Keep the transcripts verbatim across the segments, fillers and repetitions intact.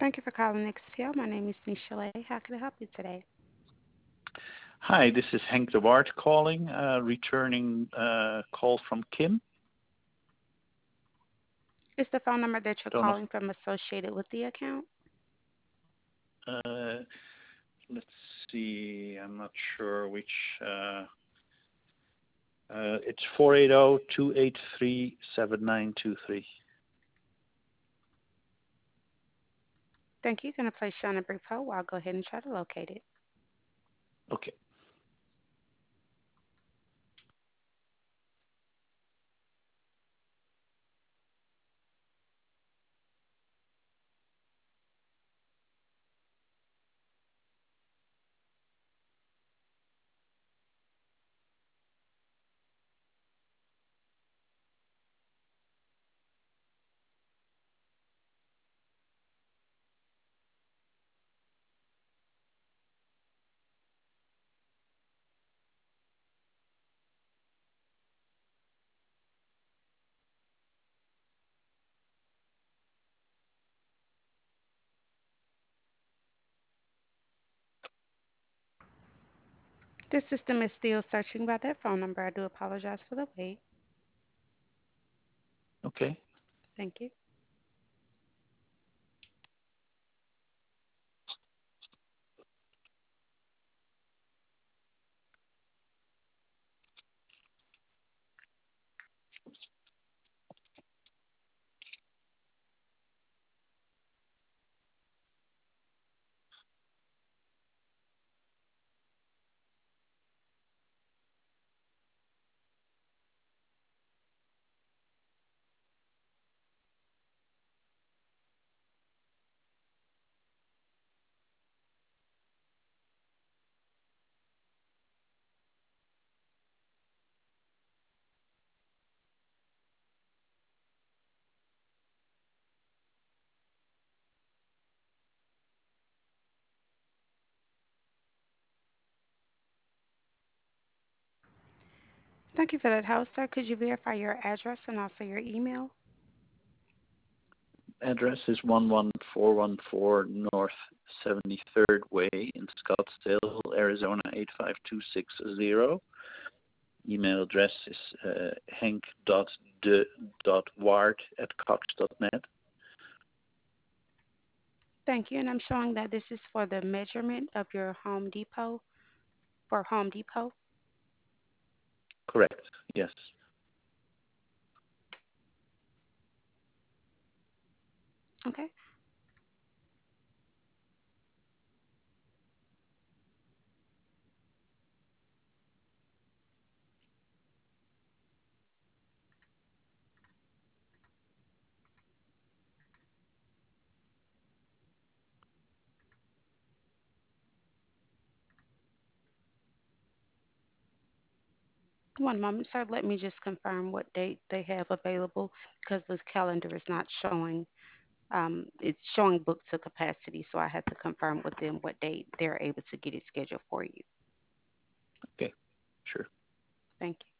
Thank you for calling X P L. My name is Nichelle. How can I help you today? Hi, this is Henk de Waard calling, uh, returning uh, call from Kim. Is the phone number that you're Don't know. calling from associated with the account? Uh, let's see. I'm not sure which. Uh, uh, it's four eight zero, two eight three, seven nine two three. Thank you. Going to place you on a brief hold while I'll go ahead and try to locate it. Okay. This system is still searching by that phone number. I do apologize for the wait. Okay. Thank you. Thank you for that hold, sir. Could you verify your address and also your email? Address is one one four one four North seventy-third Way in Scottsdale, Arizona eight five two six zero. Email address is uh, henk.de.waard at cox dot net. Thank you. And I'm showing that this is for the measurement of your Home Depot for Home Depot. Correct. Yes. Okay. One moment, sir. Let me just confirm what date they have available because the calendar is not showing. Um, it's showing booked to capacity, so I have to confirm with them what date they're able to get it scheduled for you. Okay. Sure. Thank you.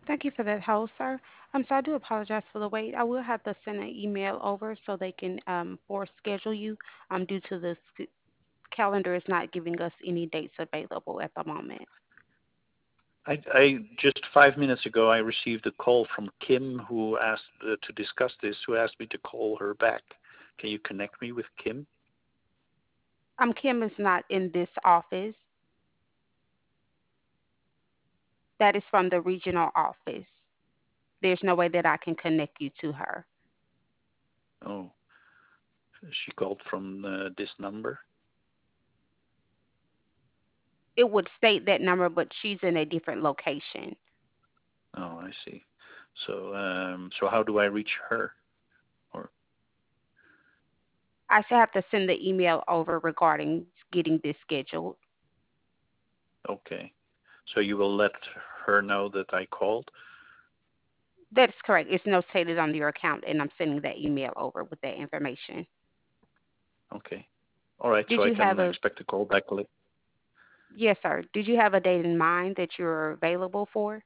Thank you for that hold, sir. Um, so I do apologize for the wait. I will have to send an email over so they can um for schedule you um due to the s- calendar is not giving us any dates available at the moment. I, I just five minutes ago I received a call from Kim who asked uh, to discuss this. Who asked me to call her back. Can you connect me with Kim? Um, Kim is not in this office. That is from the regional office. There's no way that I can connect you to her. Oh, she called from uh, this number. It would state that number, but she's in a different location. Oh, I see. So um, so how do I reach her? Or I should have to send the email over regarding getting this scheduled. okay. So you will let her know that I called? That's correct. It's notated on your account, and I'm sending that email over with that information. Okay. All right. Did So I you have can a expect a call back later. Yes, sir. Did you have a date in mind that you're available for?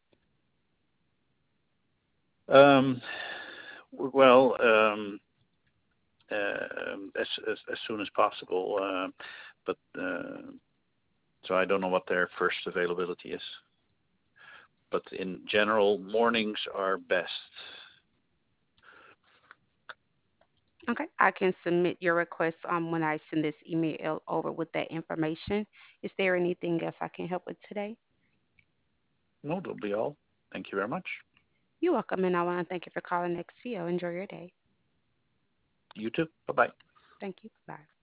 Um, w- well, um, uh, as, as as soon as possible. Uh, but uh, so I don't know what their first availability is. But in general, mornings are best. Okay, I can submit your request um when I send this email over with that information. Is there anything else I can help with today? No, that'll be all. Thank you very much. You're welcome, and I want to thank you for calling X C O. Enjoy your day. You too. Bye bye. Thank you. Bye.